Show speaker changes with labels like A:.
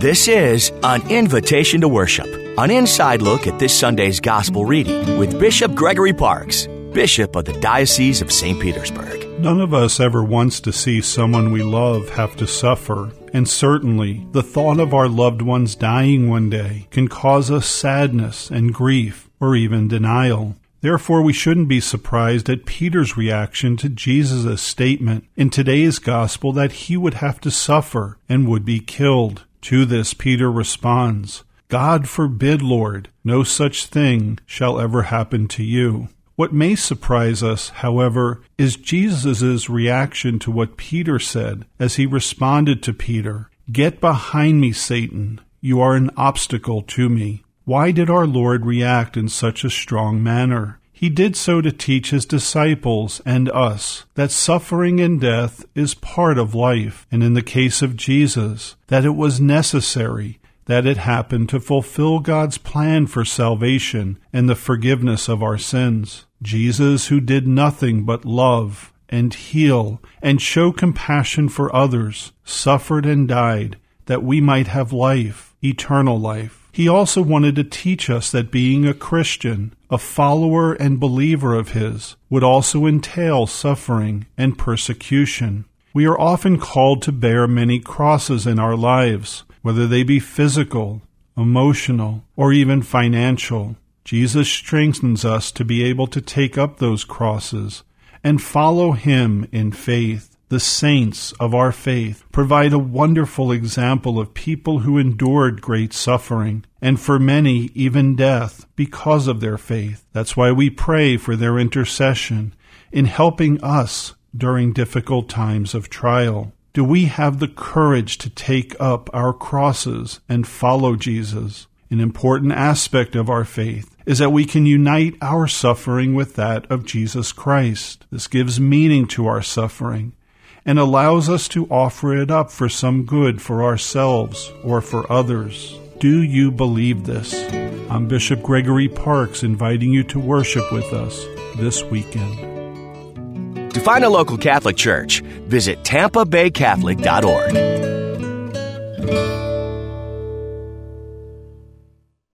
A: This is An Invitation to Worship, an inside look at this Sunday's Gospel reading with Bishop Gregory Parks, Bishop of the Diocese of St. Petersburg.
B: None of us ever wants to see someone we love have to suffer, and certainly the thought of our loved ones dying one day can cause us sadness and grief, or even denial. Therefore, we shouldn't be surprised at Peter's reaction to Jesus' statement in today's Gospel that he would have to suffer and would be killed. To this, Peter responds, "God forbid, Lord, no such thing shall ever happen to you." What may surprise us, however, is Jesus' reaction to what Peter said as he responded to Peter, "Get behind me, Satan. You are an obstacle to me." Why did our Lord react in such a strong manner? He did so to teach his disciples and us that suffering and death is part of life, and in the case of Jesus, that it was necessary that it happened to fulfill God's plan for salvation and the forgiveness of our sins. Jesus, who did nothing but love and heal and show compassion for others, suffered and died that we might have life, eternal life. He also wanted to teach us that being a Christian, a follower and believer of his, would also entail suffering and persecution. We are often called to bear many crosses in our lives, whether they be physical, emotional, or even financial. Jesus strengthens us to be able to take up those crosses and follow him in faith. The saints of our faith provide a wonderful example of people who endured great suffering, and for many, even death, because of their faith. That's why we pray for their intercession in helping us during difficult times of trial. Do we have the courage to take up our crosses and follow Jesus? An important aspect of our faith is that we can unite our suffering with that of Jesus Christ. This gives meaning to our suffering and allows us to offer it up for some good for ourselves or for others. Do you believe this? I'm Bishop Gregory Parks, inviting you to worship with us this weekend.
A: To find a local Catholic church, visit TampaBayCatholic.org.